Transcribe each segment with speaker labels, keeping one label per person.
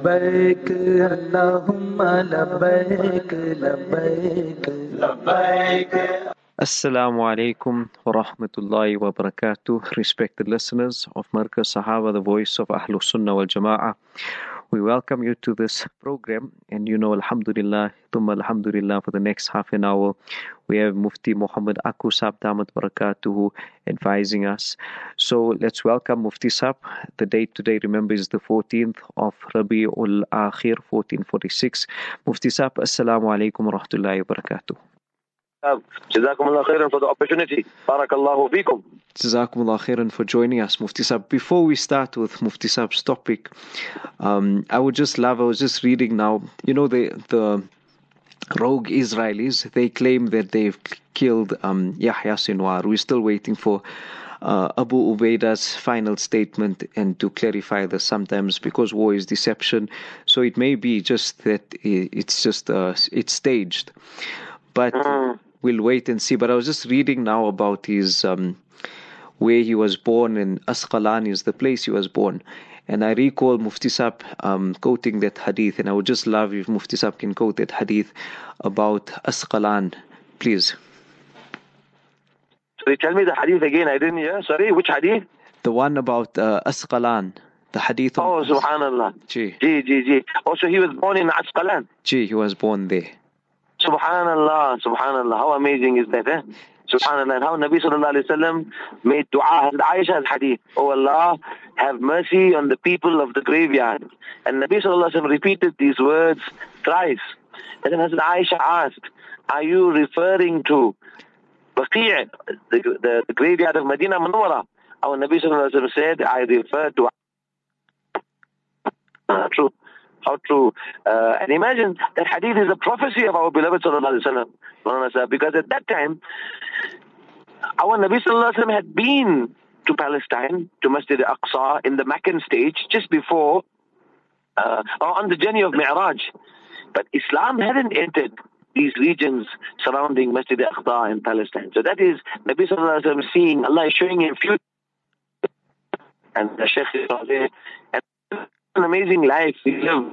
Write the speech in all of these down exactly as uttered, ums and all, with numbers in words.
Speaker 1: لبيك اللهم لبيك لبيك لبيك. Assalamu alaikum wa rahmatullahi wa barakatuh. Respected listeners of Markaz Sahaba, the voice of Ahlul Sunnah wal Jama'ah. We welcome you to this program, and you know, Alhamdulillah, Thumma Alhamdulillah, for the next half an hour, we have Mufti Muhammad Aku Sab Damat Barakatuhu advising us. So let's welcome Mufti Sab. The date today, remember, is the fourteenth of Rabi'ul Akhir, fourteen forty-six. Mufti Sab, Assalamu alaikum wa rahmatullahi wa barakatuh.
Speaker 2: Jazakumullah khairan for the opportunity. Barakallahu feekum.
Speaker 1: Jazakumullah khairan for joining us, Mufti Sab. Before we start with Mufti Sab's topic, um, I would just love, I was just reading now, you know, the the rogue Israelis, they claim that they've killed um, Yahya Sinwar. We're still waiting for uh, Abu Ubaida's final statement and to clarify this sometimes, because war is deception. So it may be just that it's just, uh, it's staged. But
Speaker 2: Mm.
Speaker 1: we'll wait and see. But I was just reading now about his, um, where he was born, and Asqalan is the place he was born. And I recall Mufti Sab um, quoting that hadith, and I would just love if Mufti Sab can quote that hadith about Asqalan, please.
Speaker 2: Sorry, tell me the hadith again. I didn't hear. Sorry, which hadith?
Speaker 1: The one about uh, Asqalan, the hadith
Speaker 2: Oh,
Speaker 1: of...
Speaker 2: subhanallah.
Speaker 1: Gee,
Speaker 2: Ji, ji, ji. Also, he was born in Asqalan.
Speaker 1: gee, he was born there.
Speaker 2: Subhanallah, subhanallah. How amazing is that, eh? Subhanallah. And how Nabi sallallahu alayhi wa sallam made dua. And Aisha's hadith. Oh Allah, have mercy on the people of the graveyard. And Nabi sallallahu alayhi wa sallam repeated these words thrice. And then Hazrat Aisha asked, are you referring to Baqi', the, the, the graveyard of Medina Munawwara? Our Nabi sallallahu alayhi wa sallam said, I refer to... Uh, true. How true. Uh, and imagine that hadith is a prophecy of our beloved sallallahu alayhi wa sallam. Because at that time, our Nabi sallallahu alayhi wa sallam had been to Palestine, to Masjid al-Aqsa, in the Meccan stage, just before, uh, on the journey of Mi'raj. But Islam hadn't entered these regions surrounding Masjid al-Aqsa in Palestine. So that is Nabi sallallahu alayhi wa sallam seeing, Allah is showing him future. And the Shaykh is there. And an amazing life we live.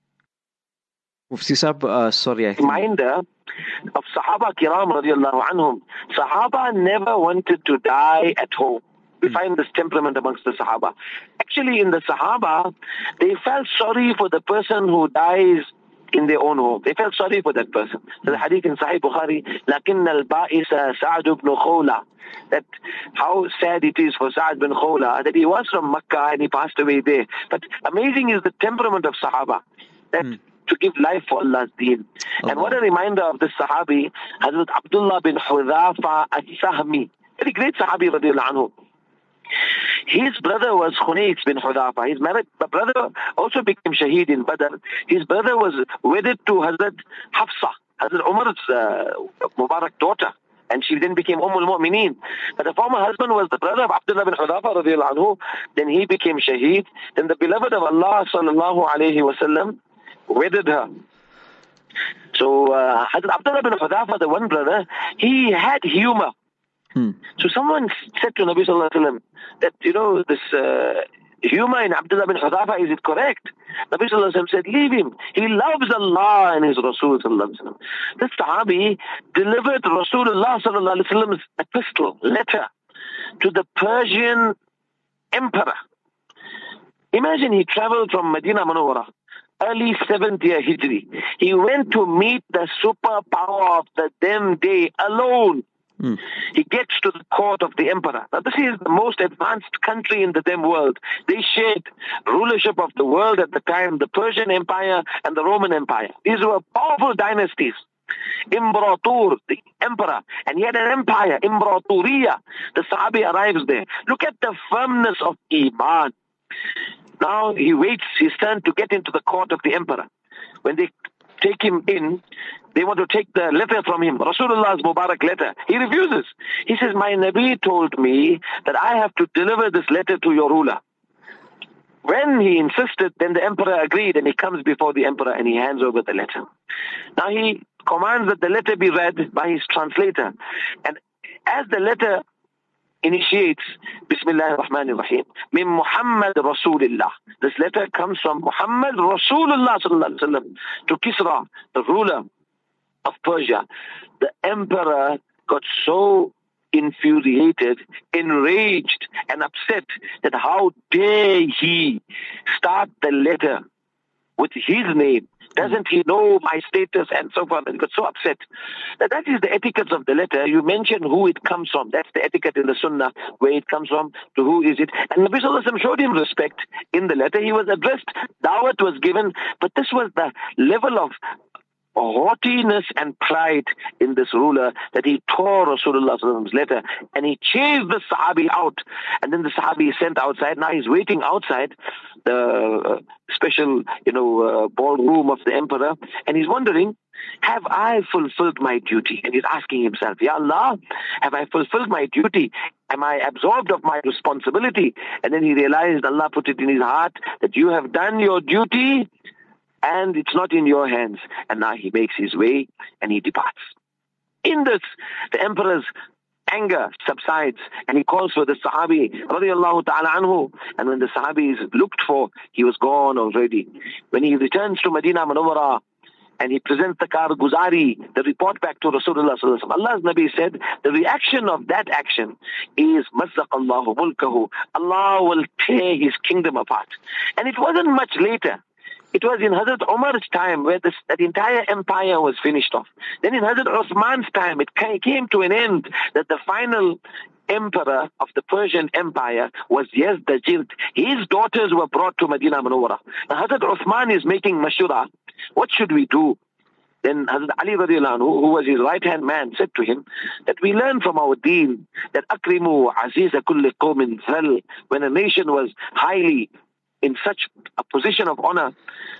Speaker 1: Mufti Sab, uh, sorry, I think...
Speaker 2: Reminder of Sahaba Kiram radiallahu anhum. Sahaba never wanted to die at home. We mm. find this temperament amongst the Sahaba. Actually, in the Sahaba, they felt sorry for the person who dies in their own home. They felt sorry for that person. So the hadith in Sahih Bukhari, لَكِنَّ الْبَائِسَ سَعْدُ بْنُ خَوْلَةَ, that how sad it is for Sa'ad bin Khawla that he was from Makkah and he passed away there. But amazing is the temperament of Sahaba, that mm. to give life for Allah's deen. Oh, and what a reminder of this Sahabi, Hazrat Abdullah bin Hudhafa al-Sahmi, very great Sahabi radiallahu anhu. His brother was Khunayt bin Hudhafa. His married brother also became Shaheed in Badr. His brother was wedded to Hazrat Hafsa, Hazrat Umar's uh, Mubarak daughter. And she then became Umm al-Mu'mineen. But the former husband was the brother of Abdullah bin Hudhafa radiallahu anhu. Then he became Shaheed. Then the beloved of Allah sallallahu alayhi wa sallam wedded her. So uh, Hazrat Abdullah bin Hudhafa, the one brother, he had humor. Hmm. So someone said to Nabi sallallahu alayhi wa sallam that, you know, this uh, humor in Abdullah bin Hudhafa, is it correct? Nabi sallallahu alayhi wa sallam said, leave him. He loves Allah and his Rasul sallallahu alayhi wa sallam. This Sahabi delivered Rasulullah sallallahu alayhi wa sallam's epistle, letter, to the Persian emperor. Imagine he traveled from Medina Munawwara, early seventh year Hijri. He went to meet the superpower of the them day alone. Mm. He gets to the court of the emperor. Now this is the most advanced country in the them world. They shared rulership of the world at the time, the Persian Empire and the Roman Empire. These were powerful dynasties. Imbratur, the emperor, and he had an empire, Imbraturia. The Sahabi arrives there. Look at the firmness of Iman. Now he waits his turn to get into the court of the emperor. When they take him in, they want to take the letter from him, Rasulullah's Mubarak letter. He refuses. He says, my Nabi told me that I have to deliver this letter to your ruler. When he insisted, then the emperor agreed, and he comes before the emperor and he hands over the letter. Now he commands that the letter be read by his translator. And as the letter initiates Bismillah ar-Rahman ar-Rahim. Min Muhammad Rasulullah. This letter comes from Muhammad Rasulullah sallallahu alaihi wasallam to Kisra, the ruler of Persia. The emperor got so infuriated, enraged, and upset that how dare he start the letter with his name. Doesn't he know my status and so forth? And he got so upset. Now, that is the etiquette of the letter. You mention who it comes from. That's the etiquette in the Sunnah, where it comes from, to who is it. And Nabi Sallallahu Alaihi Wasallam showed him respect in the letter. He was addressed, dawat was given, but this was the level of haughtiness and pride in this ruler that he tore Rasulullah's letter and he chased the Sahabi out, and then the Sahabi is sent outside. Now he's waiting outside the uh, special, you know, uh, ballroom of the emperor, and he's wondering, have I fulfilled my duty? And he's asking himself, Ya Allah, have I fulfilled my duty? Am I absorbed of my responsibility? And then he realized, Allah put it in his heart that you have done your duty and it's not in your hands. And now he makes his way and he departs. In this, the emperor's anger subsides and he calls for the Sahabi radiallahu ta'ala anhu. And when the Sahabi is looked for, he was gone already. When he returns to Medina Munawwara and he presents the Karguzari, the report back to Rasulullah sallallahu alaihi wasallam, Allah's Nabi said, the reaction of that action is mazzaqallahu mulkahu. Allah will tear his kingdom apart. And it wasn't much later. It was in Hazrat Umar's time where this, that entire empire was finished off. Then in Hazrat Uthman's time, it came to an end that the final emperor of the Persian Empire was Yazdajild. His daughters were brought to Medina Munawwara. Now Hazrat Uthman is making mashura. What should we do? Then Hazrat Ali radiallahu anhu, who was his right-hand man, said to him that we learn from our deen that akrimu aziza kulli qawmin zal. When a nation was highly in such a position of honor,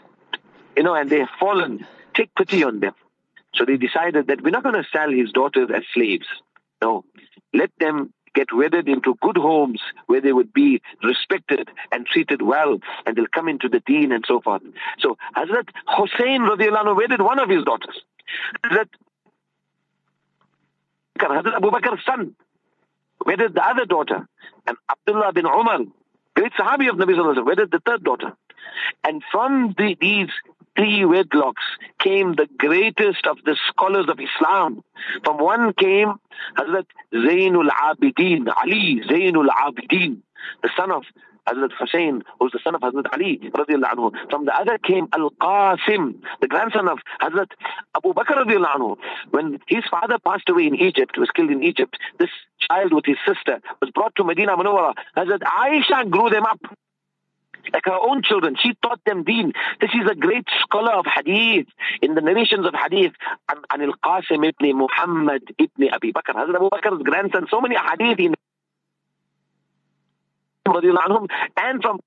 Speaker 2: you know, and they have fallen, take pity on them. So they decided that we're not going to sell his daughters as slaves. No, let them get wedded into good homes where they would be respected and treated well, and they'll come into the deen and so forth. So Hazrat Hussain radiallahu anhu wedded one of his daughters. Hazrat, Hazrat Abu Bakr's son wedded the other daughter. And Abdullah bin Umar, great Sahabi of Nabi Sallallahu Alaihi Wasallam, wedded the third daughter. And from the, these three wedlocks came the greatest of the scholars of Islam. From one came Hazrat Zainul Abidin, Ali Zainul Abidin, the son of Hazrat Hussain, who was the son of Hazrat Ali radiallahu anhu. From the other came Al-Qasim, the grandson of Hazrat Abu Bakr radiallahu anhu. When his father passed away in Egypt, was killed in Egypt, this child with his sister was brought to Medina Munawwara. Hazrat Aisha grew them up like her own children. She taught them deen. This is a great scholar of hadith. In the narrations of hadith, an, an Al-Qasim ibn Muhammad ibn Abi Bakr, Hazrat Abu Bakr's grandson, so many hadith in and from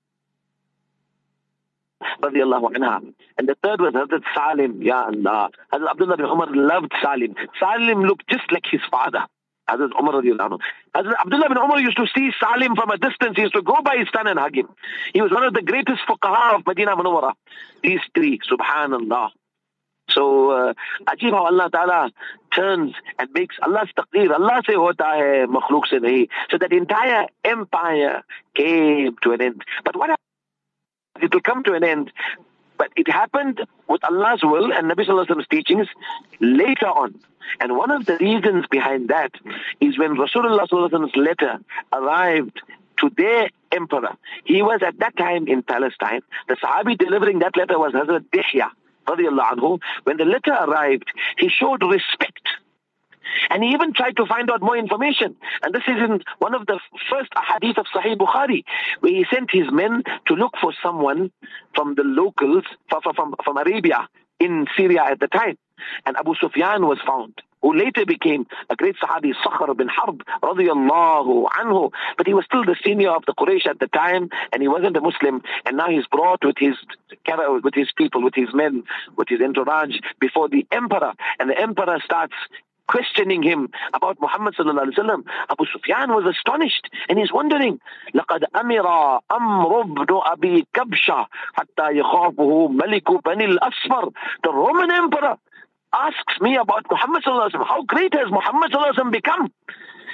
Speaker 2: radiallahu anha. And the third was Hazrat Salim, ya Allah. Hazrat Abdullah bin Umar loved Salim. Salim looked just like his father, Hazrat Umar radiallahu anhu. Hazrat Abdullah bin Umar used to see Salim from a distance. He used to go by his son and hug him. He was one of the greatest fuqaha of Medina Munawwara. These three, subhanallah. So, uh, Ajib how Allah Ta'ala turns and makes Allah's taqdeer. Allah se hota hai, makhluk se nahi. So that entire empire came to an end. But what happened? It will come to an end. But it happened with Allah's will and Nabi Sallallahu Alaihi Wasallam's teachings later on. And one of the reasons behind that is when Rasulullah Sallallahu Alaihi Wasallam's letter arrived to their emperor. He was at that time in Palestine. The Sahabi delivering that letter was Hazrat Dihya radiallahu anhu. When the letter arrived, he showed respect. And he even tried to find out more information. And this is in one of the first hadith of Sahih Bukhari, where he sent his men to look for someone from the locals, from, from, from Arabia in Syria at the time. And Abu Sufyan was found, who later became a great Sahabi, Sakhr bin Harb radiyallahu anhu. But he was still the senior of the Quraysh at the time, and he wasn't a Muslim. And now he's brought with his with his people, with his men, with his entourage before the emperor. And the emperor starts questioning him about Muhammad sallallahu alaihi wasallam. Abu Sufyan was astonished, and he's wondering, لَقَدْ أَمِرَ أَمْرُ بْنُ أَبِي كَبْشَةَ حَتَّى يَخَافُهُ مَلِكُ بَنِي الْأَصْفَرِ. The Roman emperor asks me about Muhammad sallallahu alaihi wasallam. How great has Muhammad sallallahu alaihi wasallam become?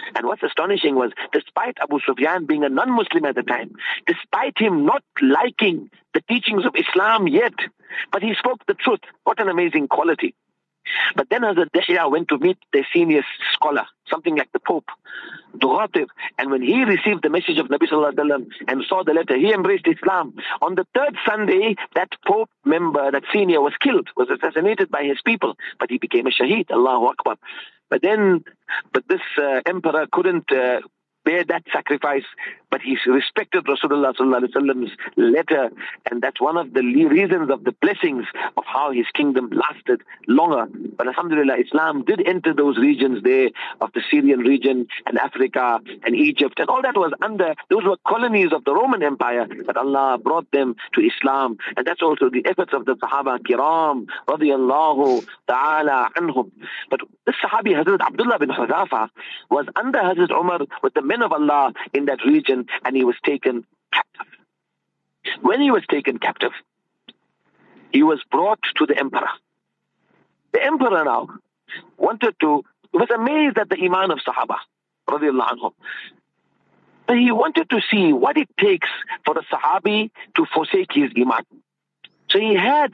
Speaker 2: And what's astonishing was, despite Abu Sufyan being a non-Muslim at the time, despite him not liking the teachings of Islam yet, but he spoke the truth. What an amazing quality. But then Hazrat Dihya went to meet their senior scholar, something like the Pope, Dughatir. And when he received the message of Nabi Sallallahu Alaihi Wasallam and saw the letter, he embraced Islam. On the third Sunday, that Pope member, that senior, was killed, was assassinated by his people. But he became a shaheed, Allahu Akbar. But then, but this uh, emperor couldn't uh, bear that sacrifice, but he respected Rasulullah Sallallahu Alaihi Wasallam's letter, and that's one of the reasons of the blessings of how his kingdom lasted longer. But alhamdulillah, Islam did enter those regions there of the Syrian region and Africa and Egypt, and all that was under, those were colonies of the Roman Empire, but Allah brought them to Islam. And that's also the efforts of the Sahaba Kiram radiyallahu ta'ala anhum. But this Sahabi Hazrat Abdullah bin Hudhafa was under Hazrat Umar with the men of Allah in that region, and he was taken captive. When he was taken captive, he was brought to the emperor. The emperor now wanted to, was amazed at the iman of Sahaba radiyallahu anhum. But he wanted to see what it takes for a Sahabi to forsake his iman. So he had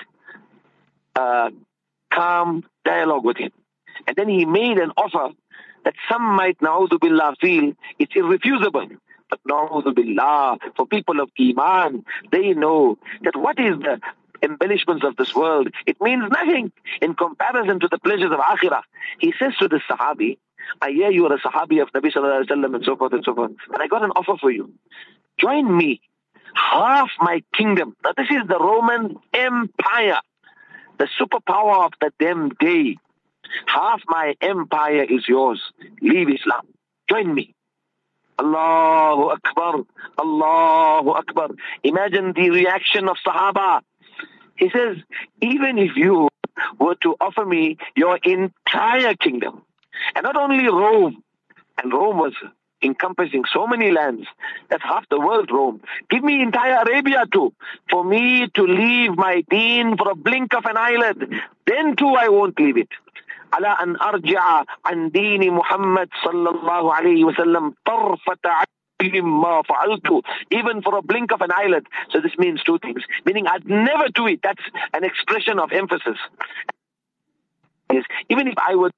Speaker 2: a calm dialogue with him. And then he made an offer that some might, na'udhu billah, feel it's irrefusable. But na'udhu billah, for people of Iman, they know that what is the embellishments of this world, it means nothing in comparison to the pleasures of Akhirah. He says to the Sahabi, I hear you are a Sahabi of Nabi Sallallahu Alaihi Wasallam and so forth and so forth, but I got an offer for you. Join me. Half my kingdom. Now this is the Roman Empire, the superpower of the damn day. Half my empire is yours. Leave Islam. Join me. Allahu Akbar. Allahu Akbar. Imagine the reaction of Sahaba. He says, even if you were to offer me your entire kingdom, and not only Rome, and Rome was encompassing so many lands, that's half the world, Rome. Give me entire Arabia too, for me to leave my deen for a blink of an eyelid. Then too I won't leave it. على أن أرجع عن دين محمد صلى الله عليه وسلم طرفة عين ما فعلت, even for a blink of an eyelid. So this means two things, meaning I'd never do it. That's an expression of emphasis. Yes, even if I would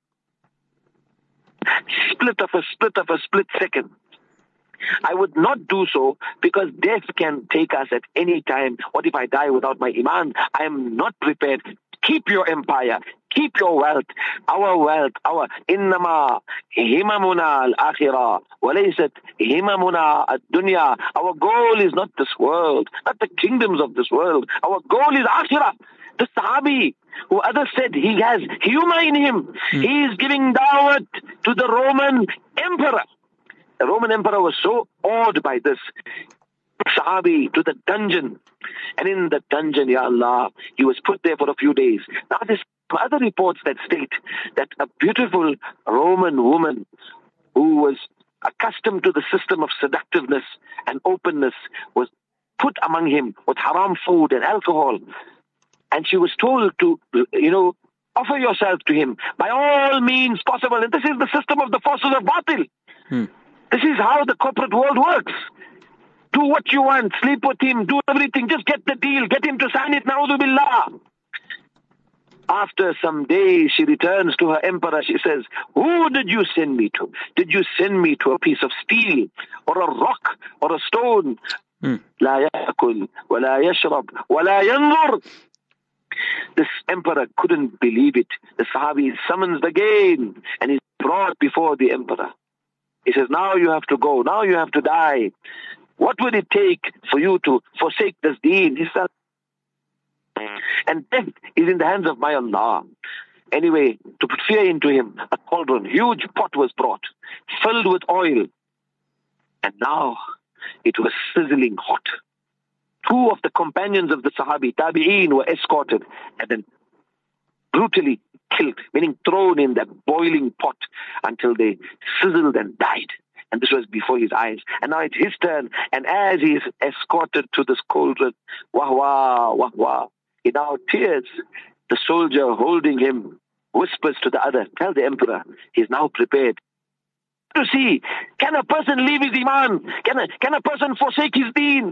Speaker 2: split of a split of a split second, I would not do so, because death can take us at any time. What if I die without my iman? I am not prepared. Keep your empire. Keep your wealth. Our wealth. Our innama himamuna al-akhirah walaysat himamuna ad-dunya. Our goal is not this world, not the kingdoms of this world. Our goal is akhirah. The Sahabi, who others said he has humor in him, hmm. he is giving dawat to the Roman emperor. The Roman emperor was so awed by this. Sahabi to the dungeon. And in the dungeon, ya Allah, he was put there for a few days. Now there's other reports that state that a beautiful Roman woman who was accustomed to the system of seductiveness and openness was put among him with haram food and alcohol. And she was told to, you know, offer yourself to him by all means possible. And this is the system of the forces of batil. Hmm. This is how the corporate world works. Do what you want, sleep with him, do everything, just get the deal, get him to sign it, na'udhu billah. After some days, she returns to her emperor. She says, who did you send me to? Did you send me to a piece of steel or a rock or a stone? La ya'kul, wa la yashrab, wa la yanzur. This emperor couldn't believe it. The Sahabi is summoned again and is brought before the emperor. He says, now you have to go, now you have to die. What would it take for you to forsake this deen? He said, and death is in the hands of my Allah. Anyway, to put fear into him, a cauldron, huge pot was brought, filled with oil. And now it was sizzling hot. Two of the companions of the Sahabi, Tabi'een, were escorted and then brutally killed, meaning thrown in that boiling pot until they sizzled and died. And this was before his eyes. And now it's his turn. And as he is escorted to this cauldron, wah wah, wah wah, he now tears. The soldier holding him whispers to the other, tell the emperor, he's now prepared. to see, can a person leave his iman? Can a, can a person forsake his deen?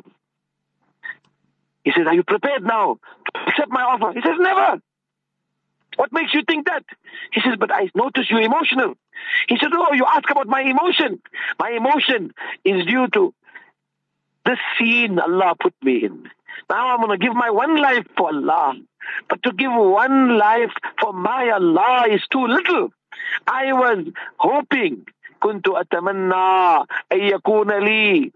Speaker 2: He says, are you prepared now to accept my offer? He says, never. What makes you think that? He says, but I notice you're emotional. He says, oh, you ask about my emotion. My emotion is due to this scene Allah put me in. Now I'm going to give my one life for Allah. But to give one life for my Allah is too little. I was hoping, كنت أتمنى أن يكون لي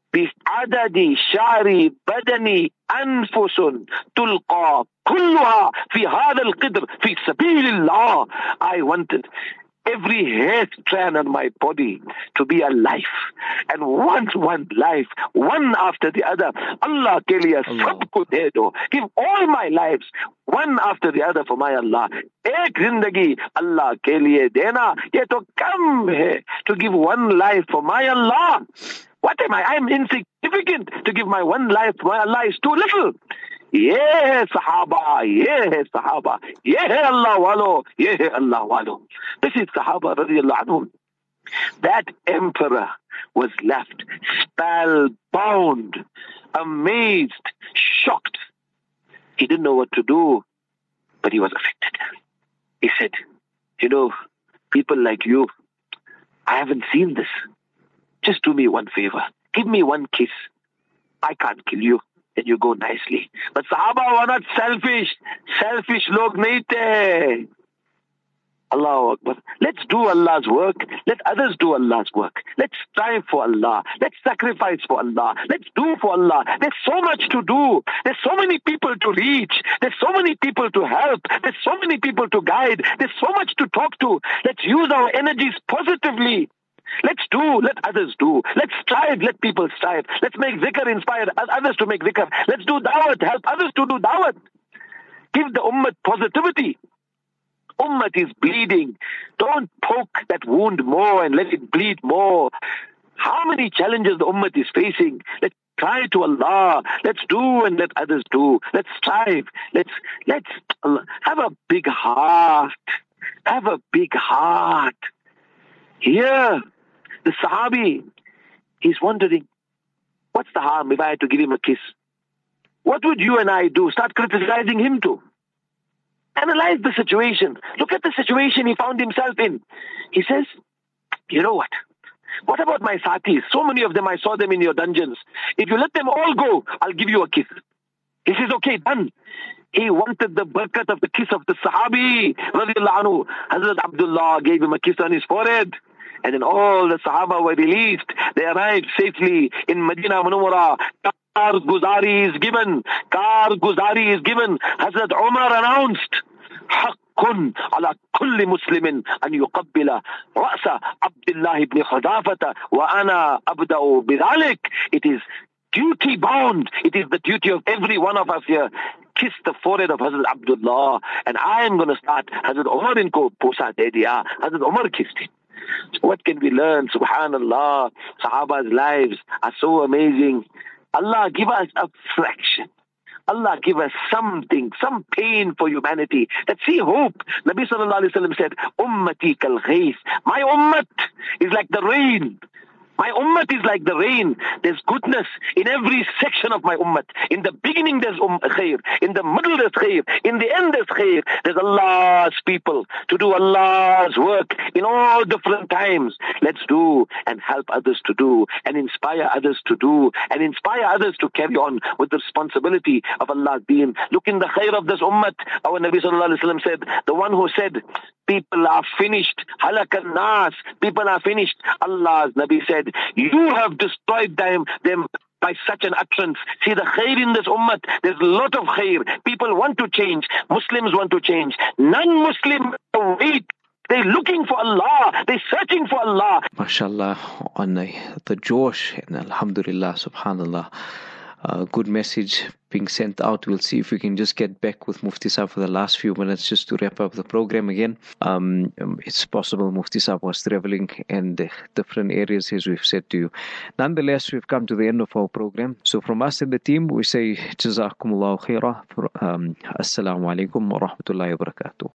Speaker 2: بعدد شعر بدني أنفس تلقى كلها في هذا القدر في سبيل الله. I wanted every hair strand on my body to be a life, and one one life, one after the other. Allah ke liye sab ko de do. Give all my lives, one after the other for my Allah. Ek zindagi Allah ke liye dena, ye to kam hai to give one life for my Allah. What am I? I am insignificant. To give my one life for my Allah is too little. Yeah, Sahaba, yeah, Sahaba, yeah, Allah walo, yeah, Allah walo. This is Sahaba radiallahu anhum. That emperor was left spellbound, amazed, shocked. He didn't know what to do, but he was affected. He said, you know, people like you, I haven't seen this. Just do me one favor. Give me one kiss. I can't kill you. And you go nicely. But Sahaba were not selfish. Selfish log nahi the. Allahu Akbar. Let's do Allah's work. Let others do Allah's work. Let's strive for Allah. Let's sacrifice for Allah. Let's do for Allah. There's so much to do. There's so many people to reach. There's so many people to help. There's so many people to guide. There's so much to talk to. Let's use our energies positively. Let's do, let others do. Let's strive, let people strive. Let's make zikr, inspire others to make zikr. Let's do dawat, help others to do dawat. Give the ummah positivity. Ummah is bleeding. Don't poke that wound more and let it bleed more. How many challenges the ummah is facing? Let's cry to Allah. Let's do and let others do. Let's strive. Let's, let's have a big heart. Have a big heart. Here, the Sahabi, he's wondering, what's the harm if I had to give him a kiss? What would you and I do? Start criticizing him too. Analyze the situation. Look at the situation he found himself in. He says, you know what? What about my satis? So many of them, I saw them in your dungeons. If you let them all go, I'll give you a kiss. He says, okay, done. He wanted the barakat of the kiss of the Sahabi, radiallahu anhu. Hazrat Abdullah gave him a kiss on his forehead. And then all the Sahaba were released. They arrived safely in Medina Munawwara. Kar Guzari is given. Kar Guzari is given. Hazrat Umar announced, حق على كل مسلم أن يقبل رأس عبد الله بن حذافة وأنا أبدأ بذلك. It is duty bound. It is the duty of every one of us here. Kiss the forehead of Hazrat Abdullah. And I am going to start. Hazrat Umar inko posa de diya. Hazrat Umar kissed him. So what can we learn? Subhanallah. Sahaba's lives are so amazing. Allah give us a fraction. Allah give us something, some pain for humanity. That see hope. Nabi sallallahu alayhi wa sallam said, Ummati kal ghayth. My ummat is like the rain. My ummat is like the rain. There's goodness in every section of my ummat. In the beginning there's um, khair. In the middle there's khair. In the end there's khair. There's Allah's people to do Allah's work in all different times. Let's do and help others to do and inspire others to do and inspire others to carry on with the responsibility of Allah's deen. Look in the khair of this ummat. Our Nabi sallallahu alayhi wa sallam said, the one who said, people are finished. Halakan nas. People are finished. Allah's Nabi said, you have destroyed them, them by such an utterance. See the khair in this ummah. There's a lot of khair. People want to change. Muslims want to change. Non-Muslim wait. They're looking for Allah. They're searching for Allah.
Speaker 1: MashaAllah, on the, the Josh, and Alhamdulillah, Subhanallah. Uh, good message being sent out. We'll see if we can just get back with Mufti Saab for the last few minutes just to wrap up the program again. Um, it's possible Mufti Saab was traveling in the different areas as we've said to you. Nonetheless, we've come to the end of our program. So from us and the team, we say Jazakumullahu khairah. Um, Assalamu alaikum wa rahmatullahi wa barakatuh.